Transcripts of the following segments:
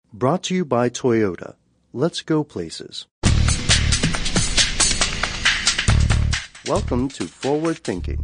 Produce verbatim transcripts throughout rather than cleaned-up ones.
Brought to you by Toyota. Let's go places. Welcome to Forward Thinking.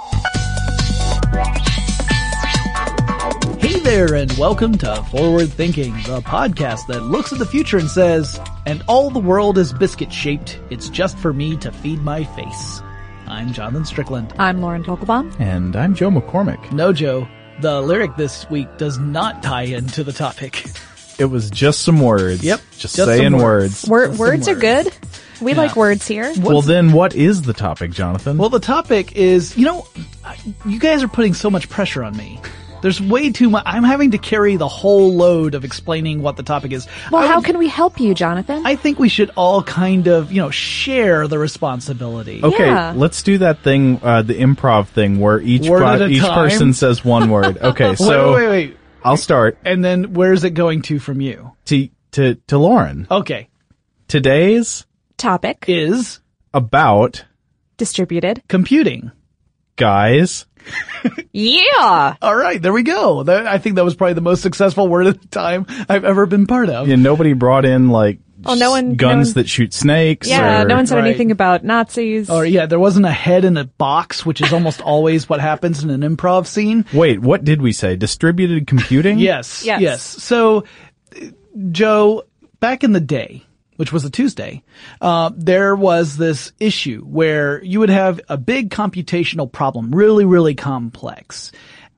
Hey there, and welcome to Forward Thinking, the podcast that looks at the future and says, and all the world is biscuit-shaped, it's just for me to feed my face. I'm Jonathan Strickland. I'm Lauren Tolkebaum. And I'm Joe McCormick. No, Joe, the lyric this week does not tie into the topic. It was just some words. Yep. Just, just saying words. words. Wor- Just words are words. good. We Yeah. like words here. Well, then what is the topic, Jonathan? Well, the topic is, you know, you guys are putting so much pressure on me. There's way too much. I'm having to carry the whole load of explaining what the topic is. Well, I how would- can we help you, Jonathan? I think we should all kind of, you know, share the responsibility. okay, yeah. let's do that thing, uh, the improv thing where each Word pro- at a each time? person says one word. Okay, so wait, wait, wait. I'll start And then where's it going to from you? to to to Lauren. Okay. Today's Topic. Is about Distributed. computing. guys. Yeah! All right, there we go. That, I think that was probably the most successful word at the time I've ever been part of. And nobody brought in like Oh, no one- guns no one- that shoot snakes. Yeah, or, no one said Right. anything about Nazis. Or yeah, there wasn't a head in a box, which is almost always what happens in an improv scene. Wait, what did we say? Distributed computing? Yes, Yes. yes. So, uh, Joe, back in the day, which was a Tuesday, uh, there was this issue where you would have a big computational problem, really, really complex.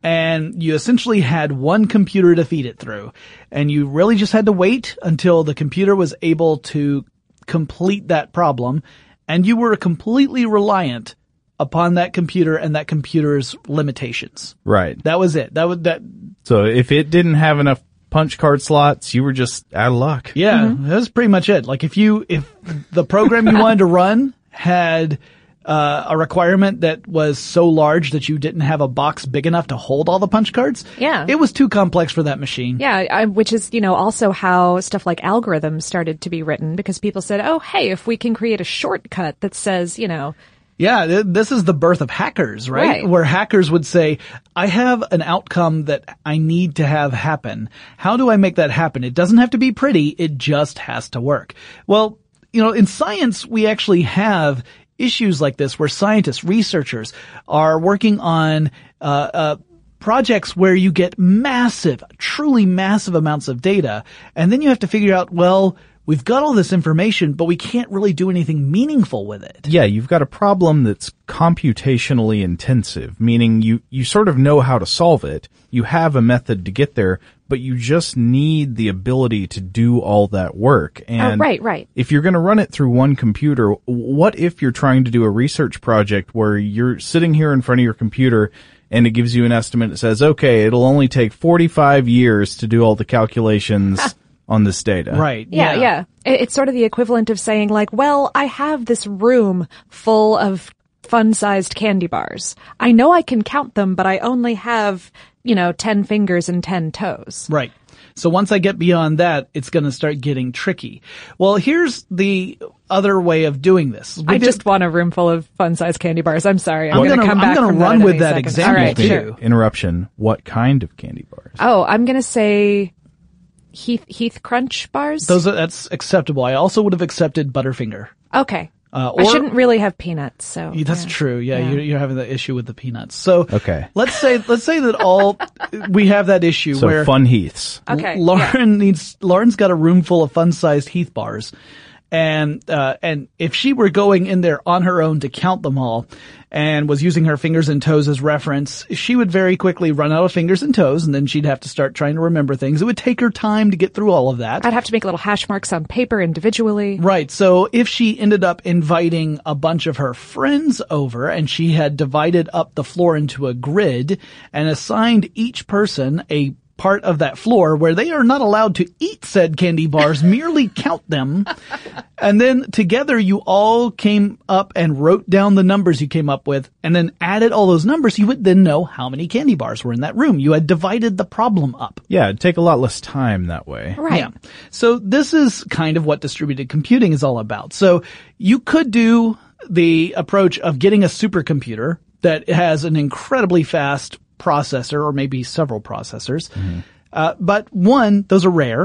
And you essentially had one computer to feed it through. And you really just had to wait until the computer was able to complete that problem. And you were completely reliant upon that computer and that computer's limitations. Right. That was it. That was that. So if it didn't have enough punch card slots, you were just out of luck. Yeah, that's pretty much it. Like if you, if the program you wanted to run had uh, a requirement that was so large that you didn't have a box big enough to hold all the punch cards, Yeah. it was too complex for that machine. Yeah, I, which is, you know, also how stuff like algorithms started to be written because people said, oh, hey, if we can create a shortcut that says, you know, Yeah, th- this is the birth of hackers, right? Right. Where hackers would say, I have an outcome that I need to have happen. How do I make that happen? It doesn't have to be pretty. It just has to work. Well, you know, in science, we actually have issues like this where scientists, researchers are working on, uh, uh, projects where you get massive, truly massive amounts of data. And then you have to figure out, well, we've got all this information, but we can't really do anything meaningful with it. Yeah, you've got a problem that's computationally intensive, meaning you, you sort of know how to solve it. You have a method to get there, but you just need the ability to do all that work. And oh, right, right. if you're going to run it through one computer, what if you're trying to do a research project where you're sitting here in front of your computer and it gives you an estimate that says, okay, it'll only take forty-five years to do all the calculations on this data. Right. Yeah, yeah. It- It's sort of the equivalent of saying like, well, I have this room full of fun-sized candy bars. I know I can count them, but I only have, you know, ten fingers and ten toes. Right. So once I get beyond that, it's going to start getting tricky. Well, here's the other way of doing this. We I did- just want a room full of fun-sized candy bars. I'm sorry. I'm I'm going to gonna- come I'm back gonna from run that in with any that second. example All right, too. sure. Interruption. What kind of candy bars? Oh, I'm going to say Heath Heath Crunch bars. those are, that's acceptable. I also would have accepted Butterfinger. Okay. Uh, I or- shouldn't really have peanuts, so. Yeah, That's yeah. true. Yeah, Yeah. You're, you're having the issue with the peanuts. So Okay. let's say let's say that all we have that issue So where fun heaths. Okay. L- Lauren needs Lauren's got a room full of fun-sized Heath bars, and uh, and if she were going in there on her own to count them all, and was using her fingers and toes as reference, she would very quickly run out of fingers and toes, and then she'd have to start trying to remember things. It would take her time to get through all of that. I'd have to make little hash marks on paper individually. Right. So if she ended up inviting a bunch of her friends over and she had divided up the floor into a grid and assigned each person a part of that floor where they are not allowed to eat said candy bars, merely count them. And then together you all came up and wrote down the numbers you came up with and then added all those numbers, you would then know how many candy bars were in that room. You had divided the problem up. Yeah, it'd take a lot less time that way. Right. Yeah. So this is kind of what distributed computing is all about. So you could do the approach of getting a supercomputer that has an incredibly fast processor or maybe several processors. Mm-hmm. Uh, but one, those are rare.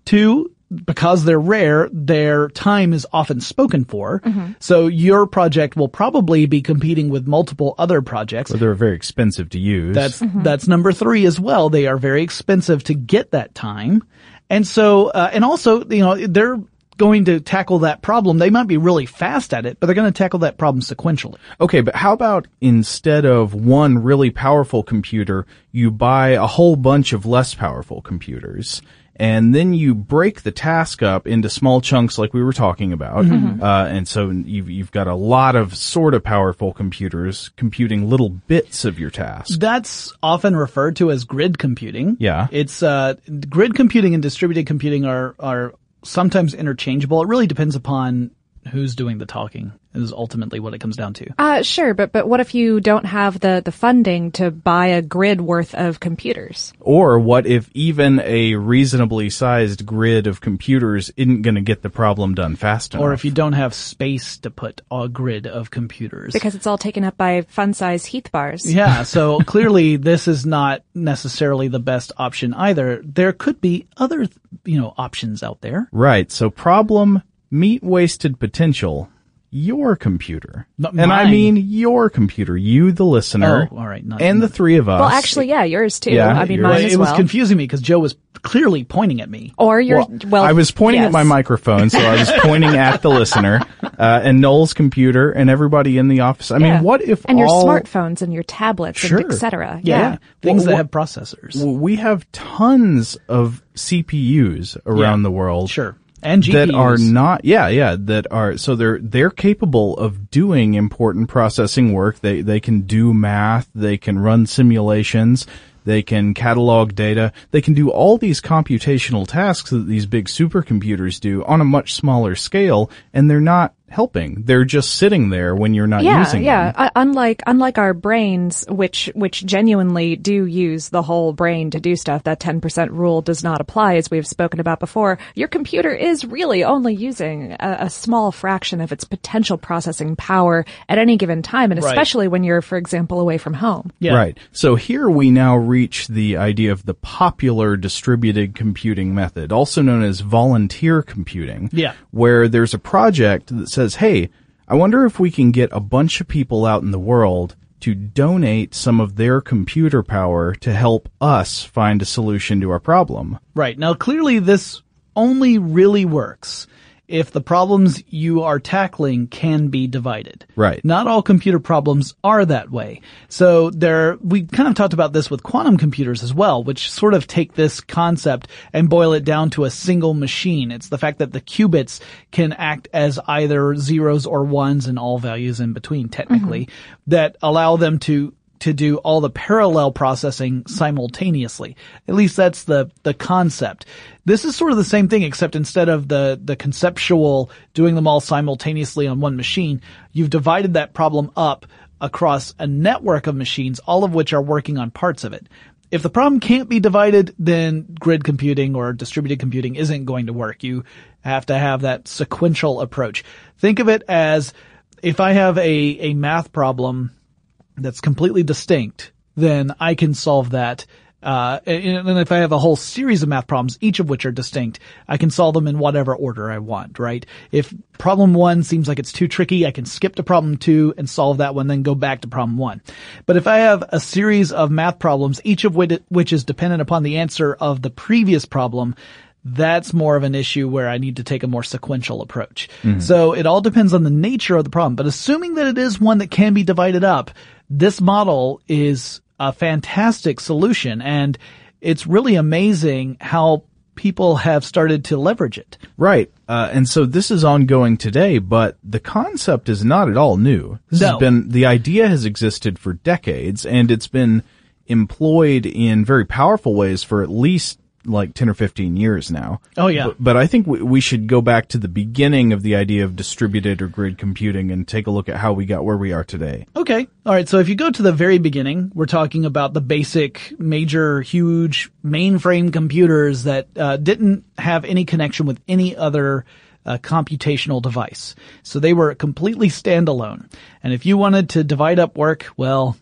Two, because they're rare, their time is often spoken for. Mm-hmm. So your project will probably be competing with multiple other projects. Or they're very expensive to use. That's, Mm-hmm. that's number three as well. They are very expensive to get that time. And so, uh, and also, you know, they're going to tackle that problem. They might be really fast at it, but they're going to tackle that problem sequentially. Okay, but how about instead of one really powerful computer, you buy a whole bunch of less powerful computers, and then you break the task up into small chunks like we were talking about. Mm-hmm. Uh, and so you've, you've got a lot of sort of powerful computers computing little bits of your task. That's often referred to as grid computing. Yeah. It's, uh, grid computing and distributed computing are, are sometimes interchangeable. It really depends upon who's doing the talking is ultimately what it comes down to. Uh, sure, but, but what if you don't have the, the funding to buy a grid worth of computers? Or what if even a reasonably sized grid of computers isn't going to get the problem done fast enough? Or if you don't have space to put a grid of computers. Because it's all taken up by fun-size Heath bars. Yeah, so clearly this is not necessarily the best option either. There could be other, you know, options out there. Right. So problem, meet wasted potential. Your computer. Not and I mine. mean your computer. You, the listener. Oh, all right. Not, and the three of us. Well, actually, yeah, yours too. Yeah, I mean, yours. mine Well, as it was well. confusing me because Joe was clearly pointing at me. Or your, Well, well, I was pointing yes. at my microphone, so I was pointing at the listener, uh, and Noel's computer and everybody in the office. I Yeah. mean, what if and all... your smartphones and your tablets Sure. and et cetera. Yeah. Yeah. Things Well, that what- have processors. Well, we have tons of C P Us around Yeah. the world. Sure. And G P Us. That are not, yeah, yeah, that are, so they're, they're capable of doing important processing work. They, they can do math, they can run simulations, they can catalog data, they can do all these computational tasks that these big supercomputers do on a much smaller scale, and they're not helping. They're just sitting there when you're not Yeah, using yeah. them. Uh, unlike unlike our brains, which which genuinely do use the whole brain to do stuff, that ten percent rule does not apply, as we've spoken about before. Your computer is really only using a, a small fraction of its potential processing power at any given time, and Right. especially when you're, for example, away from home. Yeah. Right. So here we now reach the idea of the popular distributed computing method, also known as volunteer computing. Yeah. Where there's a project that says, hey, I wonder if we can get a bunch of people out in the world to donate some of their computer power to help us find a solution to our problem. Right. Now, clearly this only really works if the problems you are tackling can be divided. Right. Not all computer problems are that way. So there, we kind of talked about this with quantum computers as well, which sort of take this concept and boil it down to a single machine. It's the fact that the qubits can act as either zeros or ones and all values in between, technically, that allow them to to do all the parallel processing simultaneously. At least that's the, the concept. This is sort of the same thing, except instead of the, the conceptual doing them all simultaneously on one machine, you've divided that problem up across a network of machines, all of which are working on parts of it. If the problem can't be divided, then grid computing or distributed computing isn't going to work. You have to have that sequential approach. Think of it as if I have a, a math problem that's completely distinct, then I can solve that. Uh, and and if I have a whole series of math problems, each of which are distinct, I can solve them in whatever order I want, right? If problem one seems like it's too tricky, I can skip to problem two and solve that one, then go back to problem one. But if I have a series of math problems, each of which, which is dependent upon the answer of the previous problem, that's more of an issue where I need to take a more sequential approach. Mm-hmm. So it all depends on the nature of the problem. But assuming that it is one that can be divided up, this model is a fantastic solution, and it's really amazing how people have started to leverage it. Right. Uh, and so this is ongoing today, but the concept is not at all new. This No. has been, the idea has existed for decades, and it's been employed in very powerful ways for at least like ten or fifteen years now. Oh, yeah. But, but I think we, we should go back to the beginning of the idea of distributed or grid computing and take a look at how we got where we are today. Okay. All right. So if you go to the very beginning, we're talking about the basic, major, huge mainframe computers that uh, didn't have any connection with any other uh, computational device. So they were completely standalone. And if you wanted to divide up work, well,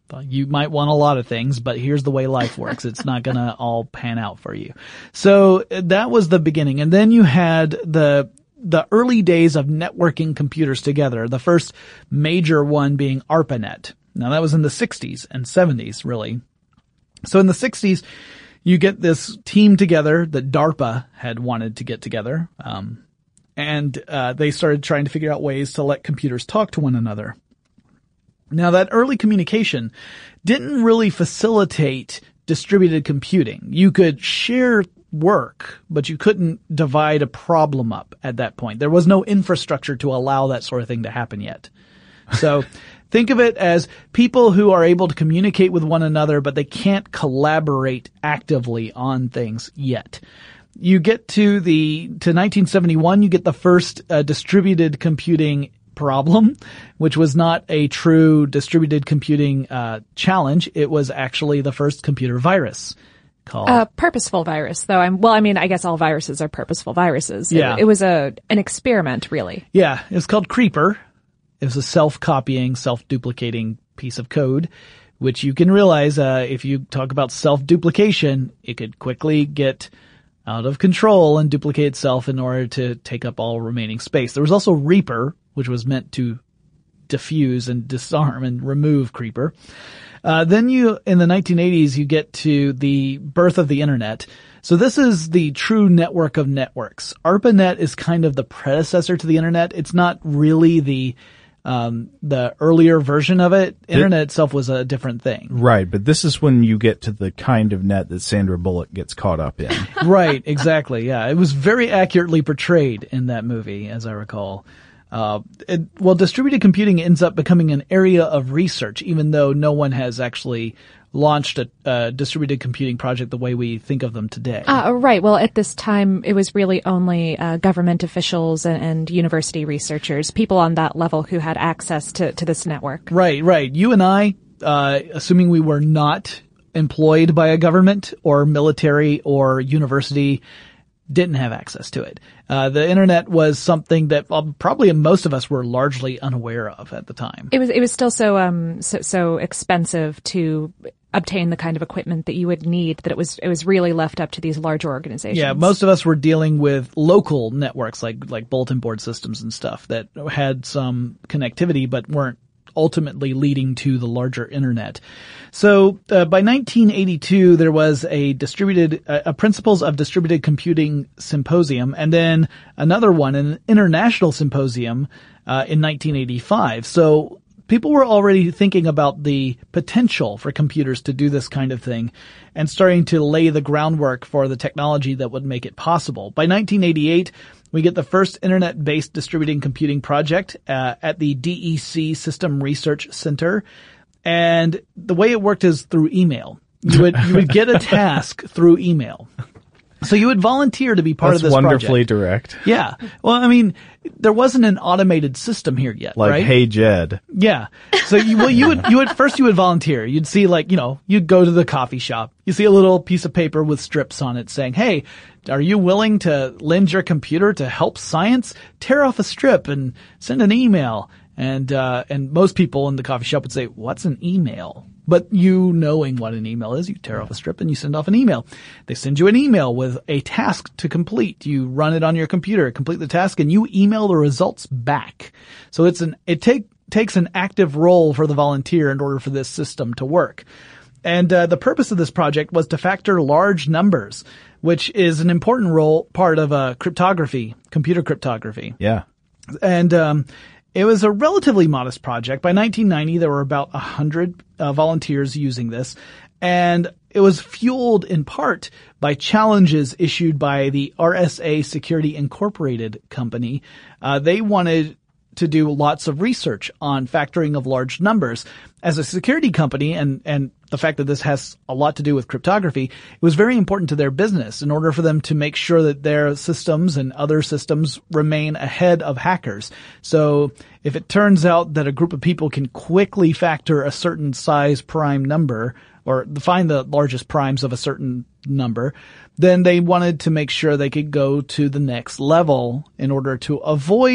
You might want a lot of things, but here's the way life works. It's not going to all pan out for you. So that was the beginning. And then you had the the early days of networking computers together, the first major one being ARPANET. Now, that was in the sixties and seventies, really. So in the sixties, you get this team together that DARPA had wanted to get together, um, and uh they started trying to figure out ways to let computers talk to one another. Now, that early communication didn't really facilitate distributed computing. You could share work, but you couldn't divide a problem up at that point. There was no infrastructure to allow that sort of thing to happen yet. So think of it as people who are able to communicate with one another, but they can't collaborate actively on things yet. You get to the, to nineteen seventy-one, you get the first uh, distributed computing problem, which was not a true distributed computing uh challenge. It was actually the first computer virus called a purposeful virus, though. I'm well. I mean, I guess all viruses are purposeful viruses. Yeah, it, it was a an experiment, really. Yeah, it was called Creeper. It was a self-copying, self-duplicating piece of code, which you can realize uh if you talk about self-duplication, it could quickly get out of control and duplicate itself in order to take up all remaining space. There was also Reaper, which was meant to diffuse and disarm and remove Creeper. Uh, then you, in the nineteen eighties, you get to the birth of the internet. So this is the true network of networks. ARPANET is kind of the predecessor to the internet. It's not really the, um, the earlier version of it. Internet it, itself was a different thing. Right. But this is when you get to the kind of net that Sandra Bullock gets caught up in. Right. Exactly. Yeah. It was very accurately portrayed in that movie, as I recall. Uh, it, well, distributed computing ends up becoming an area of research, even though no one has actually launched a, a distributed computing project the way we think of them today. Uh, right. Well, at this time, it was really only uh, government officials and, and university researchers, people on that level who had access to, to this network. Right, right. You and I, uh, assuming we were not employed by a government or military or university, didn't have access to it. Uh, the internet was something that um, probably most of us were largely unaware of at the time. It was, it was still so, um, so, so expensive to obtain the kind of equipment that you would need that it was, it was really left up to these larger organizations. Yeah, most of us were dealing with local networks like, like bulletin board systems and stuff that had some connectivity but weren't ultimately leading to the larger internet. So uh, by nineteen eighty-two, there was a distributed, uh, a Principles of Distributed Computing Symposium, and then another one, an international symposium uh, in nineteen eighty-five. So people were already thinking about the potential for computers to do this kind of thing and starting to lay the groundwork for the technology that would make it possible. By nineteen eighty-eight, we get the first internet-based distributed computing project uh, at the D E C System Research Center. And the way it worked is through email. You would, you would get a task through email. So you would volunteer to be part That's of this project. That's wonderfully direct. Yeah. Well, I mean, there wasn't an automated system here yet, like, right? Like, hey, Jed. Yeah. So you, well, you would, you would, first you would volunteer. You'd see like, you know, you'd go to the coffee shop. You see a little piece of paper with strips on it saying, hey, are you willing to lend your computer to help science? Tear off a strip and send an email. And, uh, and most people in the coffee shop would say, what's an email? But you knowing what an email is, you tear off a strip and you send off an email. They send you an email with a task to complete. You run it on your computer, complete the task, and you email the results back. So it's an, it take, takes an active role for the volunteer in order for this system to work. And, uh, the purpose of this project was to factor large numbers, which is an important role, part of, uh, cryptography, computer cryptography. Yeah. And, um, it was a relatively modest project. By nineteen ninety, there were about a hundred uh, volunteers using this, and it was fueled in part by challenges issued by the R S A Security Incorporated company. Uh, they wanted to do lots of research on factoring of large numbers. As a security company, and, and the fact that this has a lot to do with cryptography, it was very important to their business in order for them to make sure that their systems and other systems remain ahead of hackers. So if it turns out that a group of people can quickly factor a certain size prime number, or find the largest primes of a certain number, then they wanted to make sure they could go to the next level in order to avoid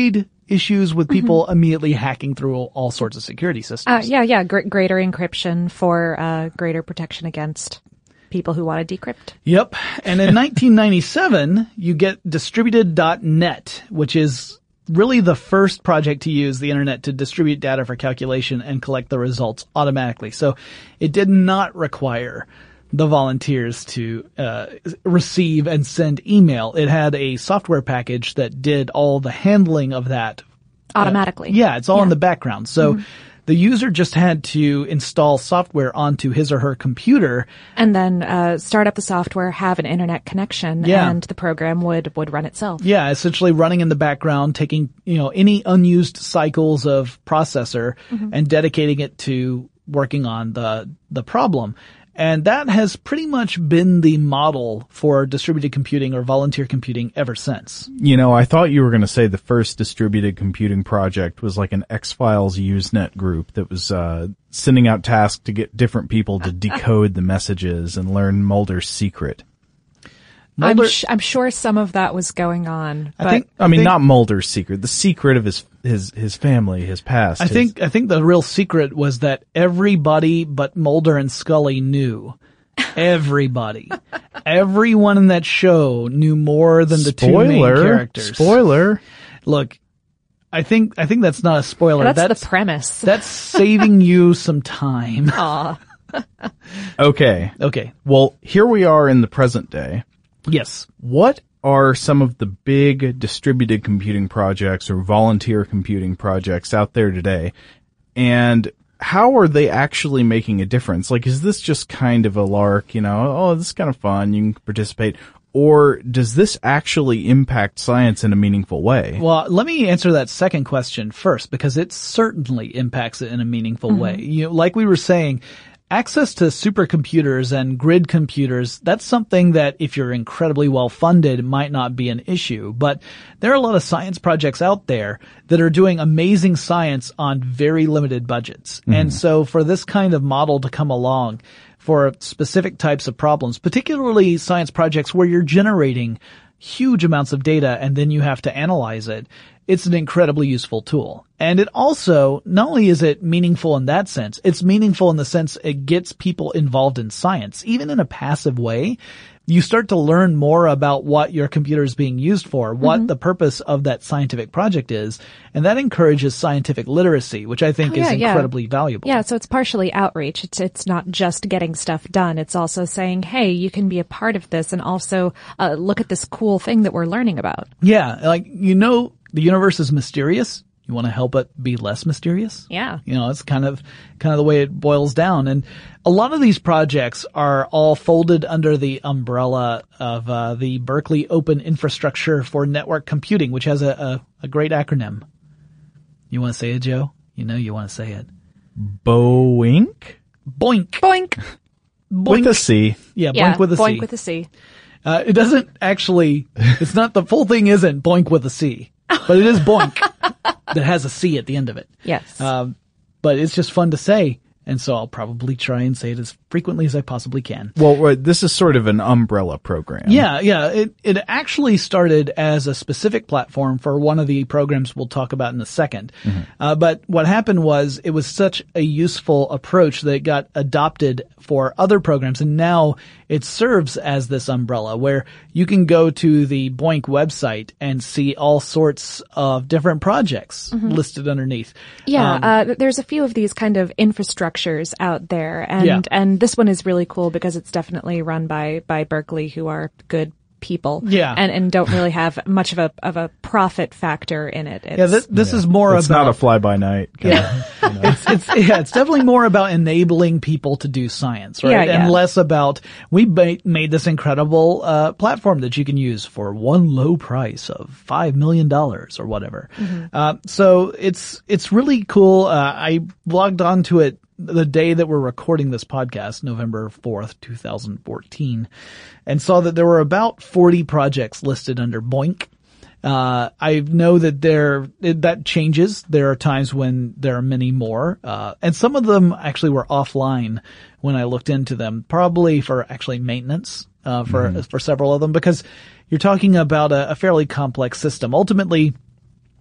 issues with people immediately hacking through all, all sorts of security systems. Uh, yeah, yeah, gr- greater encryption for uh, greater protection against people who want to decrypt. Yep. And in nineteen ninety-seven, you get distributed dot net, which is really the first project to use the internet to distribute data for calculation and collect the results automatically. So it did not require the volunteers to uh receive and send email. It had a software package that did all the handling of that Automatically. Uh, yeah, it's all Yeah. in the background. So mm-hmm. the user just had to install software onto his or her computer. And then uh start up the software, have an internet connection, Yeah. and the program would, would run itself. Yeah, essentially running in the background, taking, you know, any unused cycles of processor mm-hmm. and dedicating it to working on the the problem. And that has pretty much been the model for distributed computing or volunteer computing ever since. You know, I thought you were going to say the first distributed computing project was like an X-Files Usenet group that was uh sending out tasks to get different people to decode the messages and learn Mulder's secret. Mulder, I'm, sh- I'm sure some of that was going on. I but think, I mean, think, not Mulder's secret, the secret of his his his family, his past. I his, think I think the real secret was that everybody but Mulder and Scully knew. Everybody. Everyone in that show knew more than the spoiler, two main characters. Spoiler. Look, I think I think that's not a spoiler. that's, that's the premise. That's saving you some time. Aw. Okay. Okay. Well, here we are in the present day. Yes. What are some of the big distributed computing projects or volunteer computing projects out there today? And how are they actually making a difference? Like, is this just kind of a lark, you know, oh, this is kind of fun, you can participate? Or does this actually impact science in a meaningful way? Well, let me answer that second question first, because it certainly impacts it in a meaningful mm-hmm. way. You know, like we were saying, access to supercomputers and grid computers, that's something that if you're incredibly well funded might not be an issue. But there are a lot of science projects out there that are doing amazing science on very limited budgets. Mm-hmm. And so for this kind of model to come along for specific types of problems, particularly science projects where you're generating huge amounts of data and then you have to analyze it, it's an incredibly useful tool. And it also, not only is it meaningful in that sense, it's meaningful in the sense it gets people involved in science, even in a passive way. You start to learn more about what your computer is being used for, what mm-hmm. the purpose of that scientific project is, and that encourages scientific literacy, which I think oh, yeah, is incredibly yeah. valuable. Yeah, so it's partially outreach. It's it's not just getting stuff done. It's also saying, hey, you can be a part of this and also uh, look at this cool thing that we're learning about. Yeah, like, you know, the universe is mysterious. You want to help it be less mysterious? Yeah. You know, it's kind of, kind of the way it boils down. And a lot of these projects are all folded under the umbrella of, uh, the Berkeley Open Infrastructure for Network Computing, which has a, a, a great acronym. You want to say it, Joe? You know you want to say it. Boink? Boink. Boink. Boink. With a C. Yeah, yeah, boink with a boink C. with a C. Uh, it doesn't actually, it's not, the full thing isn't boink with a C, but it is boink that has a C at the end of it. Yes. Um, but it's just fun to say. And so I'll probably try and say it as frequently as I possibly can. Well, this is sort of an umbrella program. Yeah, yeah. It, it actually started as a specific platform for one of the programs we'll talk about in a second. Mm-hmm. Uh, but what happened was it was such a useful approach that it got adopted for other programs. And now it serves as this umbrella where you can go to the BOINC website and see all sorts of different projects mm-hmm. listed underneath. Yeah, Um, uh, there's a few of these kind of infrastructures out there, and Yeah. and this one is really cool because it's definitely run by by Berkeley, who are good people, Yeah. and and don't really have much of a of a profit factor in it. It's, yeah, this, this is more It's about not a fly-by-night. kind Yeah. of, you know. it's, it's, yeah, it's definitely more about enabling people to do science, right? Yeah, yeah. And less about, we made, made this incredible, uh, platform that you can use for one low price of five million dollars or whatever. Mm-hmm. Uh, so it's, it's really cool. Uh, I logged onto it the day that we're recording this podcast, November fourth, twenty fourteen, and saw that there were about forty projects listed under BOINC. Uh, I know that there, that changes. There are times when there are many more, uh, and some of them actually were offline when I looked into them, probably for actually maintenance, uh, for, mm-hmm. for several of them, because you're talking about a, a fairly complex system. Ultimately,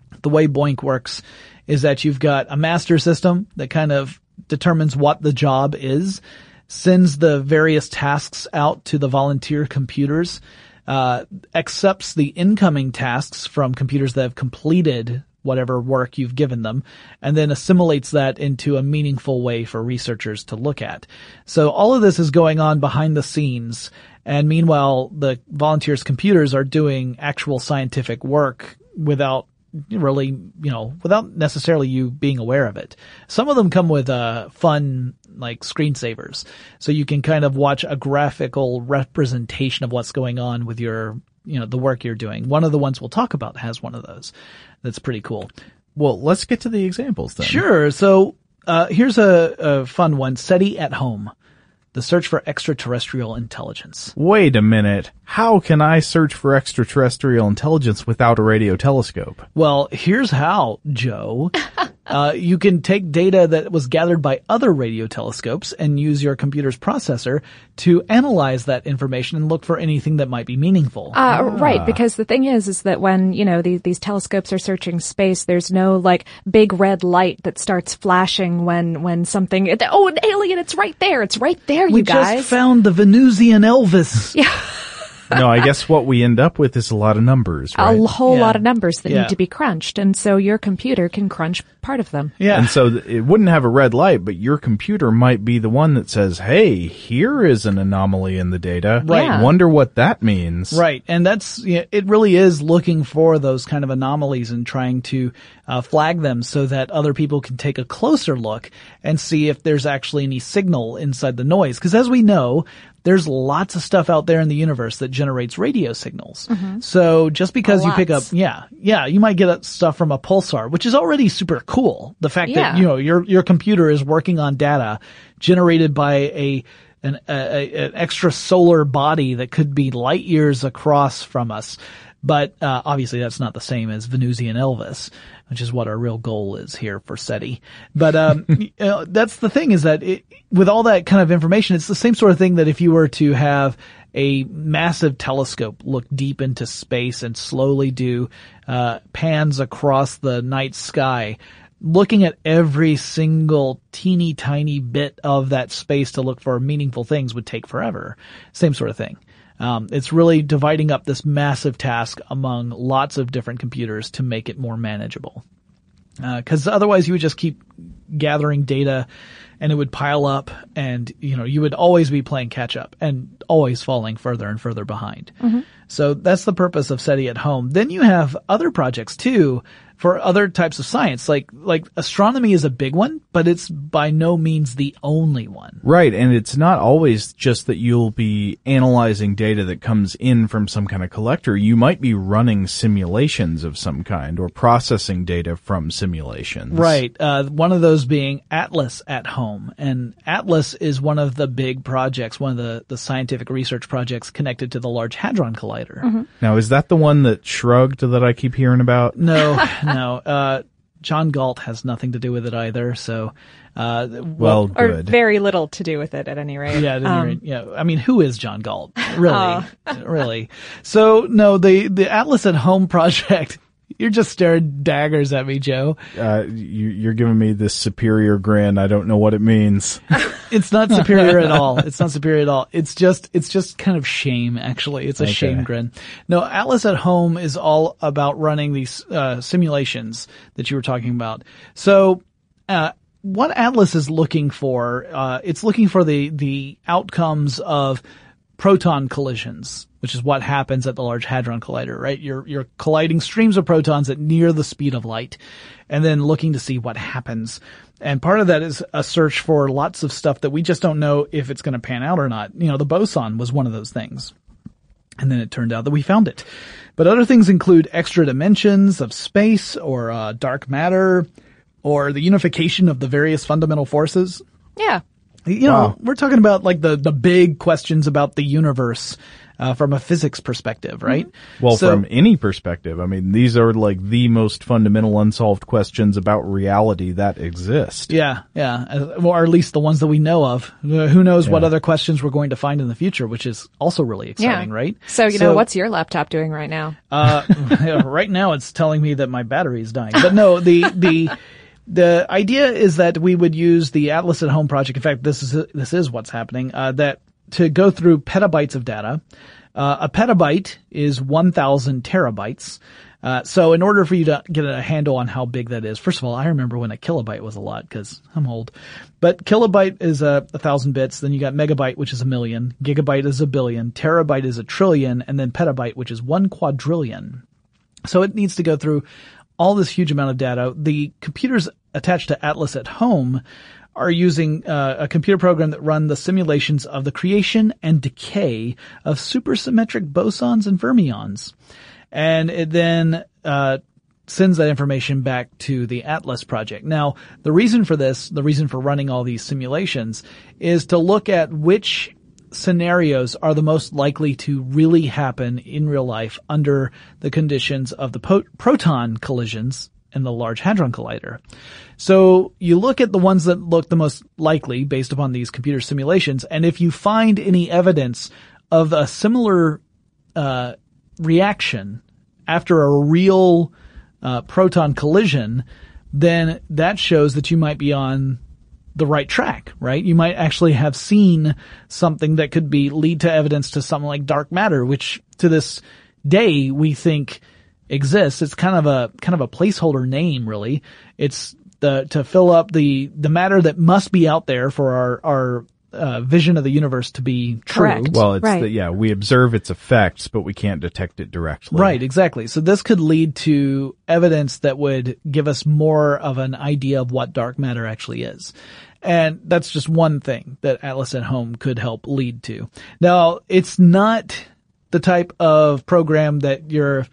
the way BOINC works is that you've got a master system that kind of determines what the job is, sends the various tasks out to the volunteer computers, uh, accepts the incoming tasks from computers that have completed whatever work you've given them, and then assimilates that into a meaningful way for researchers to look at. So all of this is going on behind the scenes, and meanwhile, the volunteers' computers are doing actual scientific work without really, you know, without necessarily you being aware of it. Some of them come with, uh, fun, like, screensavers. So you can kind of watch a graphical representation of what's going on with your, you know, the work you're doing. One of the ones we'll talk about has one of those. That's pretty cool. Well, let's get to the examples then. Sure. So, uh, here's a, a fun one. SETI at Home. The search for extraterrestrial intelligence. Wait a minute. How can I search for extraterrestrial intelligence without a radio telescope? Well, here's how, Joe. uh, you can take data that was gathered by other radio telescopes and use your computer's processor to analyze that information and look for anything that might be meaningful. Uh, right, because the thing is, is that when, you know, these, these telescopes are searching space, there's no, like, big red light that starts flashing when, when something, oh, an alien, it's right there, it's right there, we you guys. just found the Venusian Elvis. Yeah. No, I guess what we end up with is a lot of numbers, right? A whole Yeah. lot of numbers that Yeah. need to be crunched, and so your computer can crunch part of them. Yeah. And so th- it wouldn't have a red light, but your computer might be the one that says, hey, here is an anomaly in the data. Right. Yeah. Wonder what that means. Right. And that's, you know, it really is looking for those kind of anomalies and trying to uh, flag them so that other people can take a closer look and see if there's actually any signal inside the noise. Because as we know, there's lots of stuff out there in the universe that generates radio signals. So just because you pick up, Lots. yeah, yeah, you might get stuff from a pulsar, which is already super cool. The fact that, Yeah. you know, your, your computer is working on data generated by a, an, a, a, an extra solar body that could be light years across from us. But, uh, obviously that's not the same as Venusian Elvis, which is what our real goal is here for SETI. But, um, you know, that's the thing is that it, with all that kind of information, it's the same sort of thing that if you were to have a massive telescope look deep into space and slowly do, uh, pans across the night sky, looking at every single teeny tiny bit of that space to look for meaningful things would take forever. Same sort of thing. Um, it's really dividing up this massive task among lots of different computers to make it more manageable. Uh, cause otherwise you would just keep gathering data and it would pile up and, you know, you would always be playing catch up and always falling further and further behind. Mm-hmm. So that's the purpose of SETI at Home. Then you have other projects too for other types of science. Like, like astronomy is a big one, but it's by no means the only one. Right, and it's not always just that you'll be analyzing data that comes in from some kind of collector. You might be running simulations of some kind or processing data from simulations. Right. Uh, one of those being Atlas at Home. And Atlas is one of the big projects, one of the, the scientific research projects connected to the Large Hadron Collider. Mm-hmm. Now, is that the one that shrugged that I keep hearing about? No, no. Uh, John Galt has nothing to do with it either. So, uh, Well, Or good. very little to do with it, at any rate. yeah, at any Um, rate, yeah. I mean, who is John Galt? Really, really. So, no, the the Atlas at Home project. You're just staring daggers at me, Joe. Uh, you, you're giving me this superior grin. I don't know what it means. It's not superior at all. It's not superior at all. It's just, it's just kind of shame, actually. It's a Okay. shame grin. No, Atlas at Home is all about running these, uh, simulations that you were talking about. So, uh, what Atlas is looking for, uh, it's looking for the, the outcomes of proton collisions, which is what happens at the Large Hadron Collider, right? You're, you're colliding streams of protons at near the speed of light and then looking to see what happens. And part of that is a search for lots of stuff that we just don't know if it's going to pan out or not. You know, the boson was one of those things. And then it turned out that we found it. But other things include extra dimensions of space or uh, dark matter or the unification of the various fundamental forces. Yeah. You know, Wow. we're talking about like the, the big questions about the universe, uh, from a physics perspective, right? Well, So- from any perspective, I mean, these are like the most fundamental unsolved questions about reality that exist. Yeah, yeah, uh, or at least the ones that we know of. Uh, who knows what Yeah. other questions we're going to find in the future, which is also really exciting, Yeah. right? So, you know, what's your laptop doing right now? Uh, yeah, right now it's telling me that my battery is dying. But no, the, the, the idea is that we would use the Atlas at Home project. In fact, this is, this is what's happening, uh, that to go through petabytes of data. Uh, a petabyte is one thousand terabytes. Uh, so in order for you to get a handle on how big that is, first of all, I remember when a kilobyte was a lot because I'm old. But kilobyte is a, a thousand bits. Then you got megabyte, which is a million. Gigabyte is a billion. Terabyte is a trillion. And then petabyte, which is one quadrillion. So it needs to go through all this huge amount of data. The computers attached to Atlas at Home are using uh, a computer program that run the simulations of the creation and decay of supersymmetric bosons and fermions. And it then uh sends that information back to the Atlas project. Now, the reason for this, the reason for running all these simulations is to look at which scenarios are the most likely to really happen in real life under the conditions of the po- proton collisions in the Large Hadron Collider. So you look at the ones that look the most likely based upon these computer simulations, and if you find any evidence of a similar uh reaction after a real uh proton collision, then that shows that you might be on the right track, right? You might actually have seen something that could be lead to evidence to something like dark matter, which to this day we think exists. It's kind of a kind of a placeholder name, really. It's the to fill up the the matter that must be out there for our our uh, vision of the universe to be true. Correct. Well, it's Right. the, yeah, we observe its effects, but we can't detect it directly. Right, exactly. So this could lead to evidence that would give us more of an idea of what dark matter actually is. And that's just one thing that Atlas at Home could help lead to. Now, it's not the type of program that your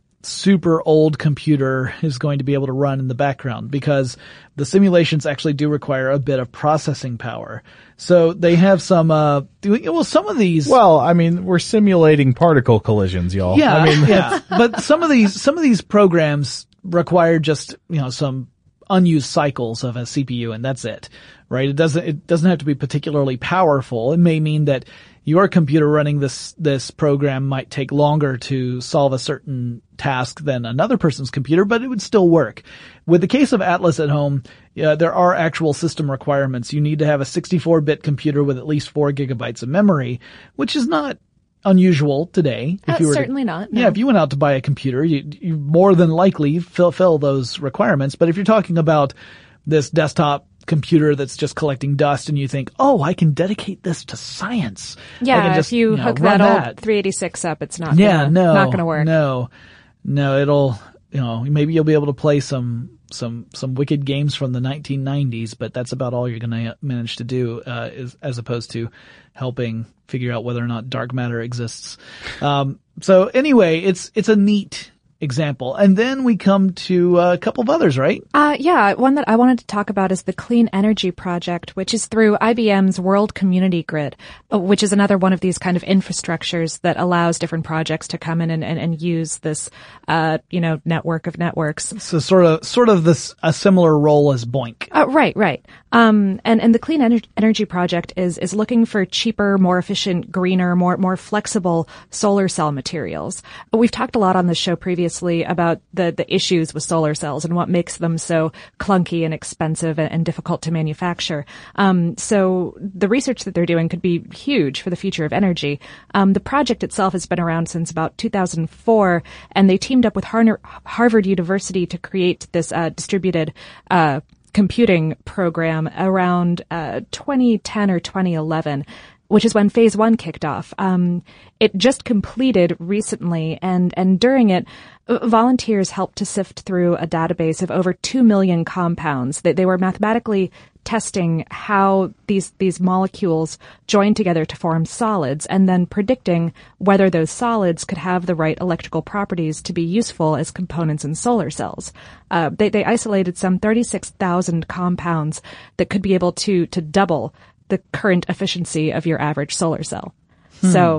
super old computer is going to be able to run in the background, because the simulations actually do require a bit of processing power. So they have some, uh, well, some of these. Well, I mean, we're simulating particle collisions, y'all. Yeah, I mean, yeah. But some of these, some of these programs require just, you know, some unused cycles of a C P U, and that's it, right? It doesn't, it doesn't have to be particularly powerful. It may mean that your computer running this, this program might take longer to solve a certain task than another person's computer, but it would still work. With the case of Atlas at Home, yeah, there are actual system requirements. You need to have a sixty-four bit computer with at least four gigabytes of memory, which is not unusual today. Uh, If you were to- certainly not. No. Yeah, if you went out to buy a computer, you, you more than likely fulfill those requirements. But if you're talking about this desktop computer that's just collecting dust and you think, oh, I can dedicate this to science. I Yeah, can just, if you, know, hook run that old three eighty-six up, it's not yeah, gonna, no, not gonna work. No, no, it'll, you know, maybe you'll be able to play some, some, some wicked games from the nineteen nineties, but that's about all you're going to manage to do, uh, is, as opposed to helping figure out whether or not dark matter exists. Um, so anyway, it's, it's a neat example. And then we come to a couple of others, right? Uh, yeah, one that I wanted to talk about is the Clean Energy Project, which is through I B M's World Community Grid, uh, which is another one of these kind of infrastructures that allows different projects to come in and, and, and use this, uh, you know, network of networks. So sort of, sort of this, a similar role as BOINC. Uh, right, right. Um, and, and the Clean Ener- Energy Project is, is looking for cheaper, more efficient, greener, more, more flexible solar cell materials. We've talked a lot on this show previously about the, the issues with solar cells and what makes them so clunky and expensive and, and difficult to manufacture. Um, so the research that they're doing could be huge for the future of energy. Um, the project itself has been around since about two thousand four, and they teamed up with Har- Harvard University to create this uh, distributed uh computing program around uh twenty ten or twenty eleven, which is when phase one kicked off. Um, it just completed recently, and, and during it, uh, volunteers helped to sift through a database of over two million compounds. They, they were mathematically testing how these, these molecules join together to form solids, and then predicting whether those solids could have the right electrical properties to be useful as components in solar cells. Uh, they, they isolated some thirty-six thousand compounds that could be able to, to double the current efficiency of your average solar cell. Hmm. So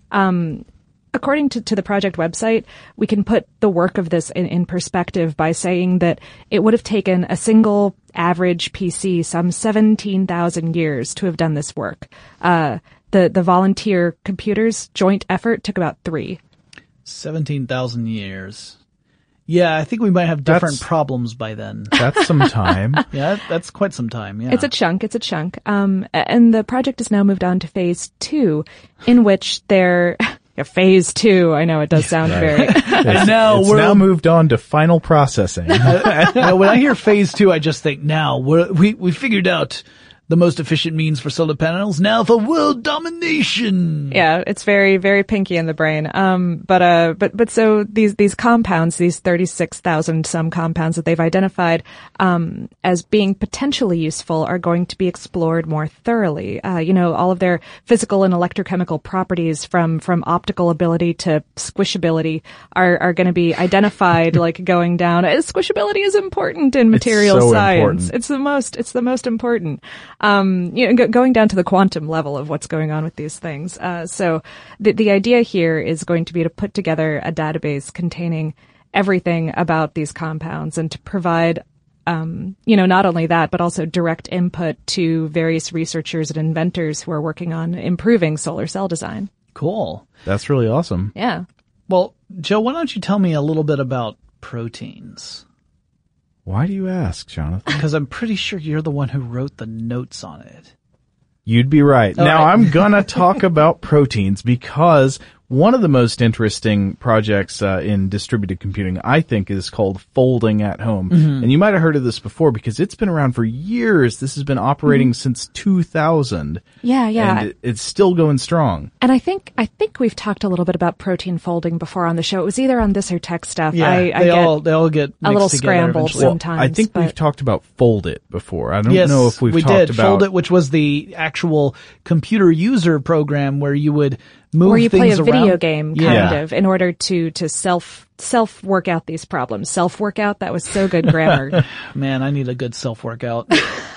Um, according to, to the project website, we can put the work of this in, in perspective by saying that it would have taken a single average P C some seventeen thousand years to have done this work. Uh, the, the volunteer computers' joint effort took about three. seventeen thousand years. Yeah, I think we might have different That's- problems by then. That's some time. Yeah, that's quite some time, yeah. It's a chunk. It's a chunk. Um, and the project has now moved on to phase two, in which they're yeah, phase two. I know it does sound very. And now it's we're now moved on to final processing. You know, when I hear phase two, I just think now we're, we we figured out the most efficient means for solar panels. Now for world domination. Yeah, it's very, very pinky in the brain. Um, but, uh, but, but so these, these compounds, these thirty-six thousand some compounds that they've identified, um, as being potentially useful are going to be explored more thoroughly. Uh, you know, all of their physical and electrochemical properties from, from optical ability to squishability are, are going to be identified, like going down. Uh, Squishability is important in material so science. important. It's the most, it's the most important. Um, you know, go, going down to the quantum level of what's going on with these things. Uh, so the, the idea here is going to be to put together a database containing everything about these compounds and to provide, um, you know, not only that, but also direct input to various researchers and inventors who are working on improving solar cell design. Cool. That's really awesome. Yeah. Well, Joe, why don't you tell me a little bit about proteins? Why do you ask, Jonathan? Because I'm pretty sure you're the one who wrote the notes on it. You'd be right. All now right. I'm gonna talk about proteins because one of the most interesting projects uh, in distributed computing, I think, is called Folding at Home. Mm-hmm. And you might have heard of this before because it's been around for years. This has been operating Mm-hmm. since two thousand. Yeah, yeah. And it, it's still going strong. And I think I think we've talked a little bit about protein folding before on the show. It was either on this or tech stuff. Yeah, I, I they get all they all get a little mixed together scrambled eventually. sometimes. I think but- we've talked about Fold It before. I don't Yes, know if we've we talked did. about Fold It, which was the actual computer user program where you would move where you play things a video around. game, kind Yeah. of, in order to to self self work out these problems. Self workout. That was so good grammar. Man, I need a good self workout.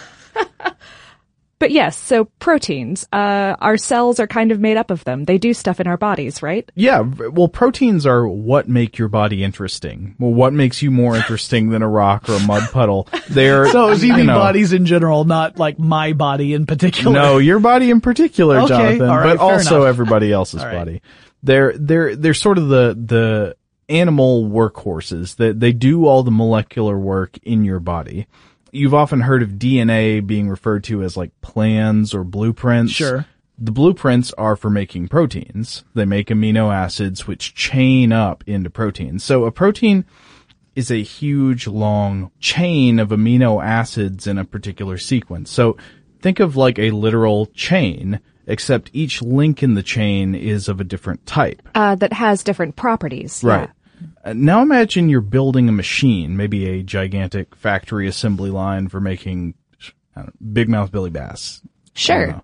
But yes, so proteins. Uh, our cells are kind of made up of them. They do stuff in our bodies, right? Yeah, well, proteins are what make your body interesting. Well, what makes you more interesting than a rock or a mud puddle? They're So is you you mean know, bodies in general, not like my body in particular? No, your body in particular, Okay, Jonathan, all right, but fair also enough. everybody else's All right. body. They're they're they're sort of the the animal workhorses. That they do all the molecular work in your body. You've often heard of D N A being referred to as like plans or blueprints. Sure. The blueprints are for making proteins. They make amino acids which chain up into proteins. So a protein is a huge, long chain of amino acids in a particular sequence. So think of like a literal chain, except each link in the chain is of a different type. Uh, that has different properties. Right. Yeah. Uh, now imagine you're building a machine, maybe a gigantic factory assembly line for making I don't know, Big Mouth Billy Bass. I don't Sure. know.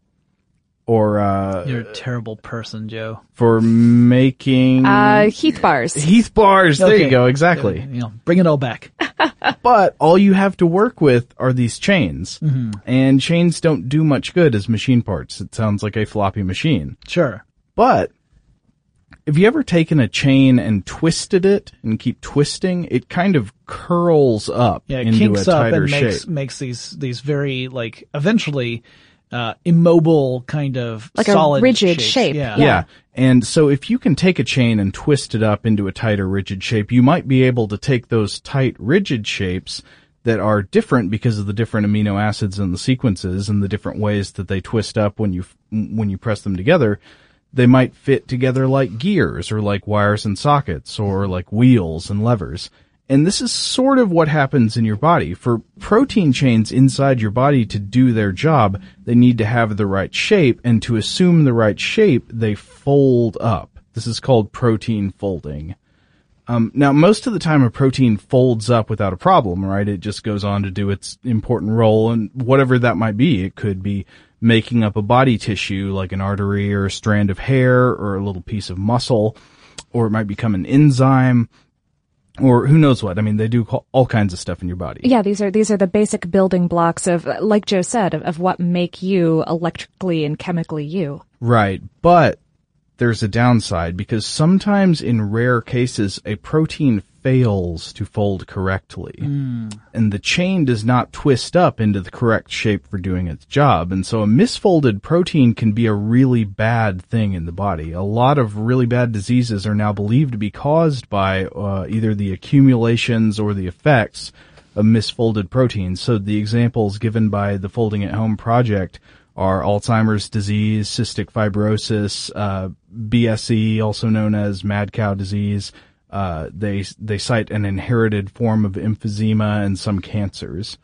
Or, uh, You're a terrible person, Joe. for making Uh, Heath bars. Heath bars. There Okay. you go. Exactly. You know, bring it all back. But all you have to work with are these chains. Mm-hmm. And chains don't do much good as machine parts. It sounds like a floppy machine. Sure. But have you ever taken a chain and twisted it and keep twisting? It kind of curls up Yeah, it into kinks a up tighter and makes shape. makes these these very like eventually uh immobile kind of Like a solid rigid shapes. shape. Yeah. Yeah. And so if you can take a chain and twist it up into a tighter, rigid shape, you might be able to take those tight, rigid shapes that are different because of the different amino acids in the sequences and the different ways that they twist up when you, when you press them together. They might fit together like gears or like wires and sockets or like wheels and levers. And this is sort of what happens in your body. For protein chains inside your body to do their job, they need to have the right shape, and to assume the right shape, they fold up. This is called protein folding. Um, now, most of the time a protein folds up without a problem, right? It just goes on to do its important role, and whatever that might be. It could be making up a body tissue like an artery or a strand of hair or a little piece of muscle, or it might become an enzyme. Or who knows what. I mean, they do all kinds of stuff in your body. Yeah, these are these are the basic building blocks of, like Joe said, of, of what make you electrically and chemically you. Right. But there's a downside because sometimes in rare cases a protein fails to fold correctly. Mm. And the chain does not twist up into the correct shape for doing its job. And so a misfolded protein can be a really bad thing in the body. A lot of really bad diseases are now believed to be caused by uh, either the accumulations or the effects of misfolded proteins. So the examples given by the Folding at Home project are Alzheimer's disease, cystic fibrosis, uh, B S E, also known as mad cow disease. Uh, they, they cite an inherited form of emphysema and some cancers.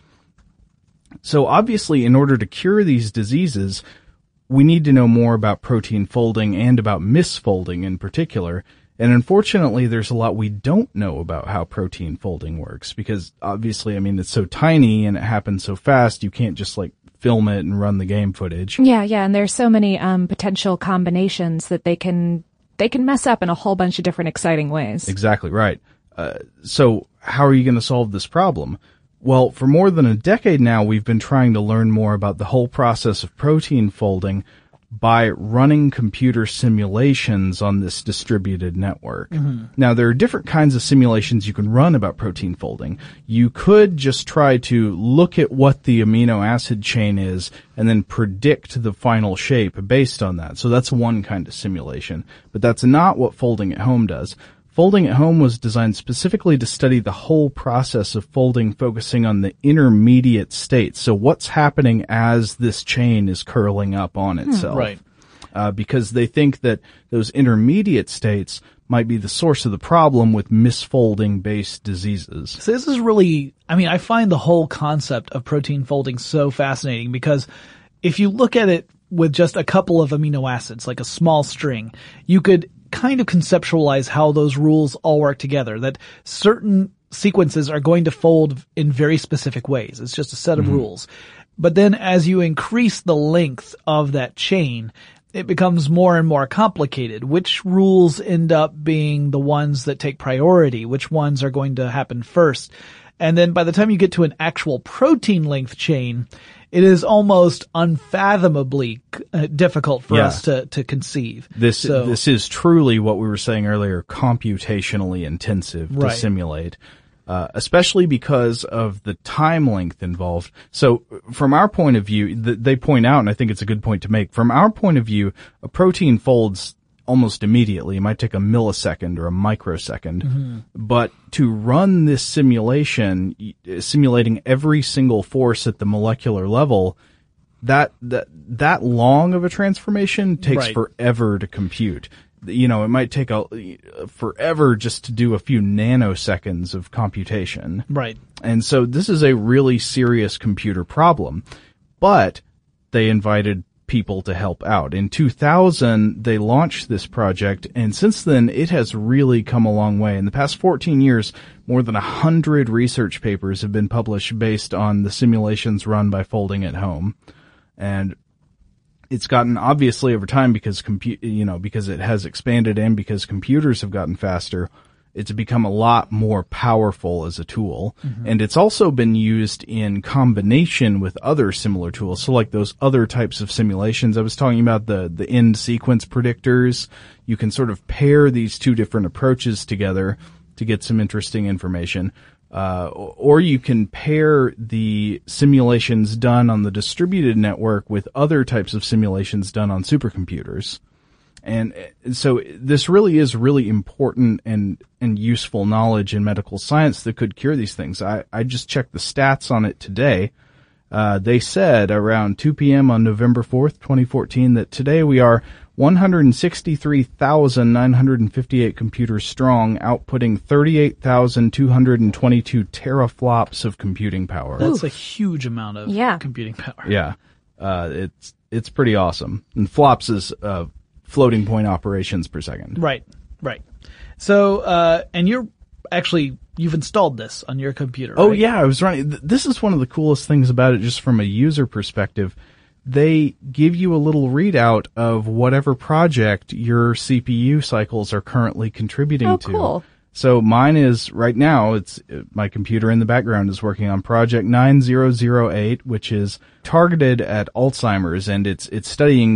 So obviously, in order to cure these diseases, we need to know more about protein folding and about misfolding in particular. And unfortunately, there's a lot we don't know about how protein folding works because obviously, I mean, it's so tiny and it happens so fast, you can't just like film it and run the game footage. Yeah, yeah, and there's so many um potential combinations that they can they can mess up in a whole bunch of different exciting ways. Exactly right. Uh, so how are you going to solve this problem? Well, for more than a decade now, we've been trying to learn more about the whole process of protein folding by running computer simulations on this distributed network. Mm-hmm. Now, there are different kinds of simulations you can run about protein folding. You could just try to look at what the amino acid chain is and then predict the final shape based on that. So that's one kind of simulation. But that's not what Folding at Home does. Folding at Home was designed specifically to study the whole process of folding, focusing on the intermediate states. So what's happening as this chain is curling up on itself. Right. Uh, because they think that those intermediate states might be the source of the problem with misfolding-based diseases. So this is really, I mean, I find the whole concept of protein folding so fascinating because if you look at it with just a couple of amino acids, like a small string, you could kind of conceptualize how those rules all work together, that certain sequences are going to fold in very specific ways. It's just a set of mm-hmm. rules. But then as you increase the length of that chain, it becomes more and more complicated. Which rules end up being the ones that take priority? Which ones are going to happen first? And then by the time you get to an actual protein length chain, it is almost unfathomably uh, difficult for yeah. us to, to conceive. This so, this is truly what we were saying earlier, computationally intensive right. to simulate, uh, especially because of the time length involved. So from our point of view, th- they point out, and I think it's a good point to make, from our point of view, a protein folds almost immediately. It might take a millisecond or a microsecond. Mm-hmm. But to run this simulation, simulating every single force at the molecular level, that that that long of a transformation takes right. forever to compute. You know, it might take a forever just to do a few nanoseconds of computation. Right. And so this is a really serious computer problem. But they invited people to help out. In two thousand, they launched this project, and since then, it has really come a long way. In the past fourteen years, more than one hundred research papers have been published based on the simulations run by Folding at Home. And it's gotten, obviously, over time, because compu- you know, because it has expanded and because computers have gotten faster, it's become a lot more powerful as a tool. Mm-hmm. And it's also been used in combination with other similar tools. So like those other types of simulations, I was talking about the, the end sequence predictors. You can sort of pair these two different approaches together to get some interesting information. Uh, or you can pair the simulations done on the distributed network with other types of simulations done on supercomputers. And so this really is really important and, and useful knowledge in medical science that could cure these things. I, I just checked the stats on it today. Uh, they said around two p.m. on November fourth, twenty fourteen, that today we are one hundred sixty-three thousand nine hundred fifty-eight computers strong, outputting thirty-eight thousand two hundred twenty-two teraflops of computing power. That's Oof. a huge amount of yeah. computing power. Yeah. Uh, it's, it's pretty awesome. And flops is, uh, floating point operations per second. Right, right. So, uh, and you're actually, you've installed this on your computer, right? Oh yeah, I was running. This is one of the coolest things about it, just from a user perspective. They give you a little readout of whatever project your C P U cycles are currently contributing oh, to. Cool. So mine is, right now, it's, my computer in the background is working on project nine zero zero eight, which is targeted at Alzheimer's, and it's, it's studying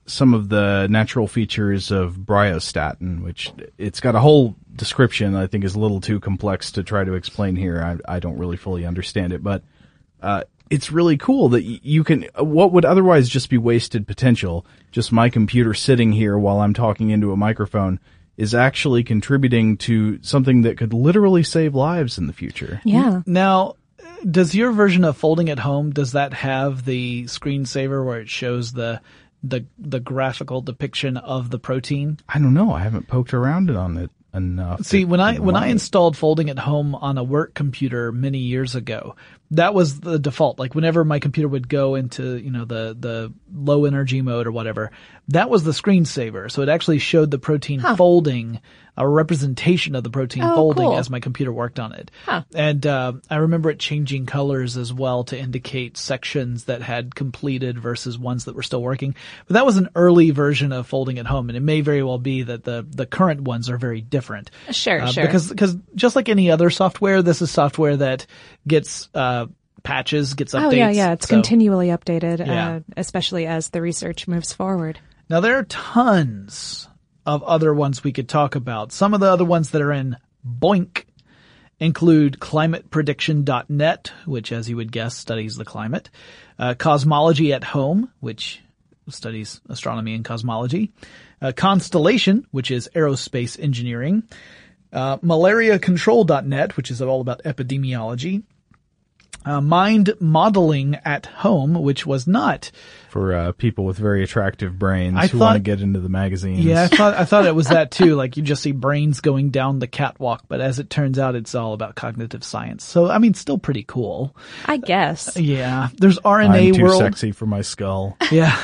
some of the natural features of bryostatin, which it's got a whole description I think is a little too complex to try to explain here. I, I don't really fully understand it, but uh, it's really cool that y- you can, what would otherwise just be wasted potential, just my computer sitting here while I'm talking into a microphone, is actually contributing to something that could literally save lives in the future. Yeah. Now, does your version of Folding at Home, does that have the screensaver where it shows the the the graphical depiction of the protein? I don't know. I haven't poked around on it enough. See, to- when I to when I want it. installed Folding at Home on a work computer many years ago, that was the default. Like whenever my computer would go into, you know, the the low energy mode or whatever, that was the screensaver. So it actually showed the protein Huh. folding, a representation of the protein Oh, folding cool. as my computer worked on it. Huh. And uh, I remember it changing colors as well to indicate sections that had completed versus ones that were still working. But that was an early version of Folding at Home, and it may very well be that the the current ones are very different. Sure, Uh, sure. Because because just like any other software, this is software that gets uh, patches, gets updates. Oh yeah, yeah. It's So- continually updated, Yeah. uh, especially as the research moves forward. Now there are tons of other ones we could talk about. Some of the other ones that are in BOINC include climate prediction dot net, which as you would guess studies the climate, uh, Cosmology at Home, which studies astronomy and cosmology, uh, Constellation, which is aerospace engineering, uh, malaria control dot net, which is all about epidemiology, uh, Mind Modeling at Home, which was not for uh, people with very attractive brains I who thought- want to get into the magazines. Yeah, I thought I thought it was that too. Like you just see brains going down the catwalk, but as it turns out, it's all about cognitive science. So I mean, still pretty cool. I guess. Yeah, there's R N A I'm too World. sexy for my skull. Yeah,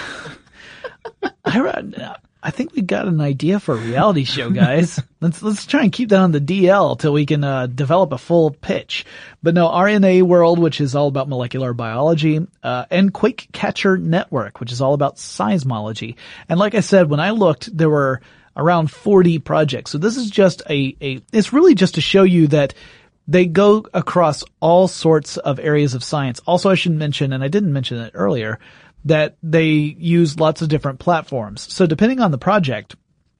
I read- I think we got an idea for a reality show, guys. let's let's try and keep that on the D L till we can uh, develop a full pitch. But no, R N A World, which is all about molecular biology, uh, and Quake Catcher Network, which is all about seismology. And like I said, when I looked, there were around forty projects. So this is just a a. It's really just to show you that they go across all sorts of areas of science. Also, I should mention, and I didn't mention it earlier, that they use lots of different platforms. So depending on the project,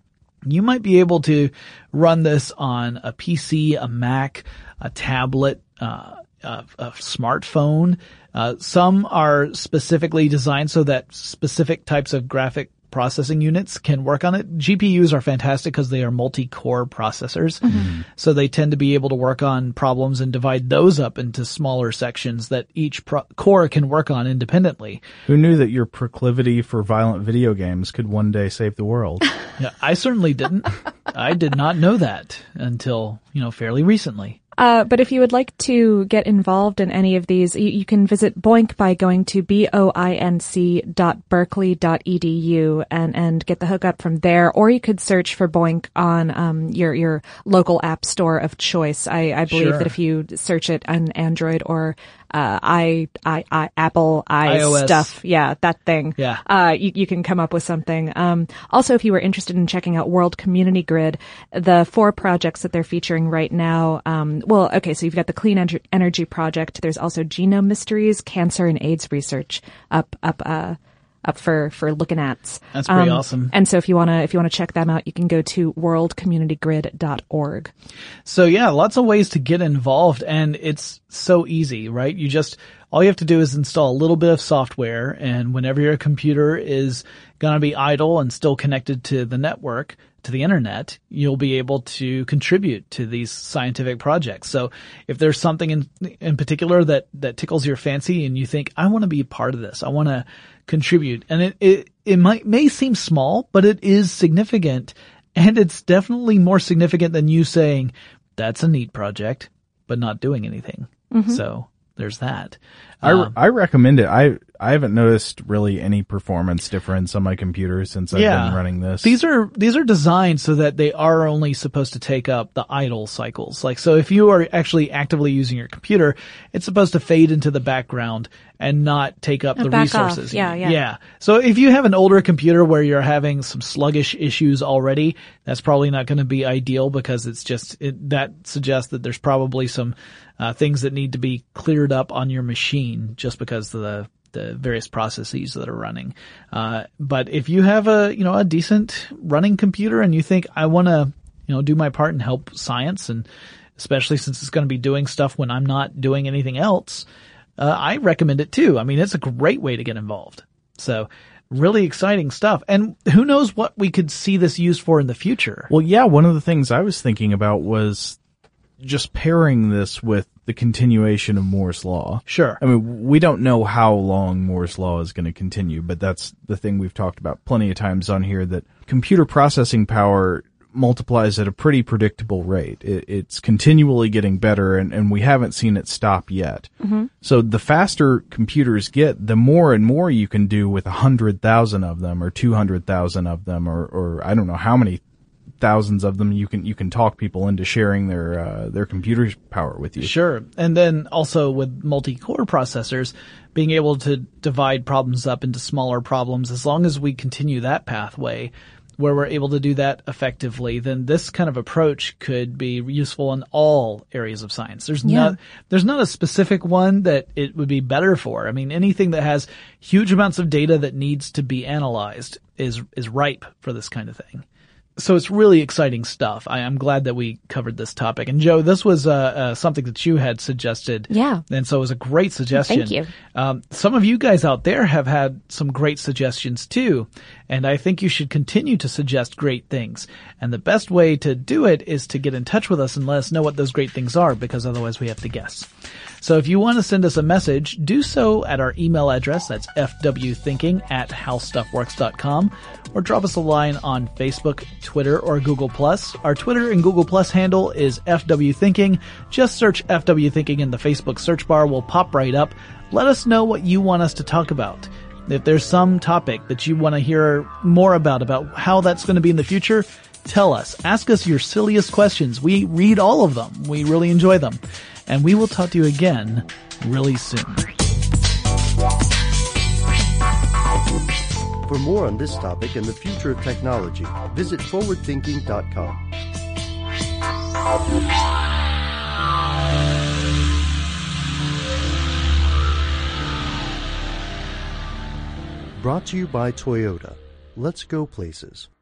you might be able to run this on a P C, a Mac, a tablet, uh, a, a smartphone. Uh, some are specifically designed so that specific types of graphic processing units can work on it. G P Us are fantastic because they are multi-core processors. Mm-hmm. So they tend to be able to work on problems and divide those up into smaller sections that each pro- core can work on independently. Who knew that your proclivity for violent video games could one day save the world? Yeah, I certainly didn't. I did not know that until, you know, fairly recently. Uh, but if you would like to get involved in any of these, you, you can visit BOINC by going to B O I N C dot berkeley dot E D U and, and get the hookup from there. Or you could search for BOINC on, um, your, your local app store of choice. I, I believe Sure. that if you search it on Android or, uh, I, I, I, Apple, I iOS. stuff. Yeah, that thing. Yeah. Uh, you, you can come up with something. Um, also, if you were interested in checking out World Community Grid, the four projects that they're featuring right now, um, well, okay, so you've got the Clean Ener- Energy Project. There's also Genome Mysteries, Cancer and AIDS Research up, up, uh, up for, for looking at. That's pretty awesome. And so if you want to, if you want to check them out, you can go to world community grid dot org. So yeah, lots of ways to get involved, and it's so easy, right? You just, all you have to do is install a little bit of software, and whenever your computer is going to be idle and still connected to the network, to the internet, you'll be able to contribute to these scientific projects. So if there's something in in particular that, that tickles your fancy and you think, I want to be a part of this, I want to contribute, and it, it, it might, may seem small, but it is significant, and it's definitely more significant than you saying, that's a neat project, but not doing anything. Mm-hmm. So there's that. I, Um, I recommend it. I I haven't noticed really any performance difference on my computer since I've Yeah. been running this. These are, these are designed so that they are only supposed to take up the idle cycles. Like, so if you are actually actively using your computer, it's supposed to fade into the background and not take up Uh, the back off. resources. Yeah, yeah. Yeah. So if you have an older computer where you're having some sluggish issues already, that's probably not going to be ideal because it's just, it, that suggests that there's probably some, uh, things that need to be cleared up on your machine just because the, the various processes that are running. Uh, but if you have a, you know, a decent running computer and you think, I want to, you know, do my part and help science, and especially since it's going to be doing stuff when I'm not doing anything else, uh, I recommend it too. I mean, it's a great way to get involved. So really exciting stuff. And who knows what we could see this used for in the future. Well, yeah, one of the things I was thinking about was just pairing this with the continuation of Moore's Law. Sure. I mean, we don't know how long Moore's Law is going to continue, but that's the thing we've talked about plenty of times on here, that computer processing power multiplies at a pretty predictable rate. It, it's continually getting better, and, and we haven't seen it stop yet. Mm-hmm. So the faster computers get, the more and more you can do with a hundred thousand of them, or two hundred thousand of them, or, or I don't know how many thousands of them you can you can talk people into sharing their uh, their computer power with you. Sure. And then also with multi-core processors, being able to divide problems up into smaller problems, as long as we continue that pathway where we're able to do that effectively, then this kind of approach could be useful in all areas of science. There's Yeah. not there's not a specific one that it would be better for. I mean, anything that has huge amounts of data that needs to be analyzed is is ripe for this kind of thing. So it's really exciting stuff. I am glad that we covered this topic. And Joe, this was uh, uh, something that you had suggested. Yeah. And so it was a great suggestion. Thank you. Um, some of you guys out there have had some great suggestions too. And I think you should continue to suggest great things. And the best way to do it is to get in touch with us and let us know what those great things are, because otherwise we have to guess. So if you want to send us a message, do so at our email address. That's fwthinking at howstuffworks dot com, or drop us a line on Facebook, Twitter, or Google Plus. Our Twitter and Google Plus handle is fwthinking. Just search fwthinking in the Facebook search bar. We'll pop right up. Let us know what you want us to talk about. If there's some topic that you want to hear more about, about how that's going to be in the future, tell us. Ask us your silliest questions. We read all of them. We really enjoy them. And we will talk to you again really soon. For more on this topic and the future of technology, visit forward thinking dot com. Brought to you by Toyota. Let's go places.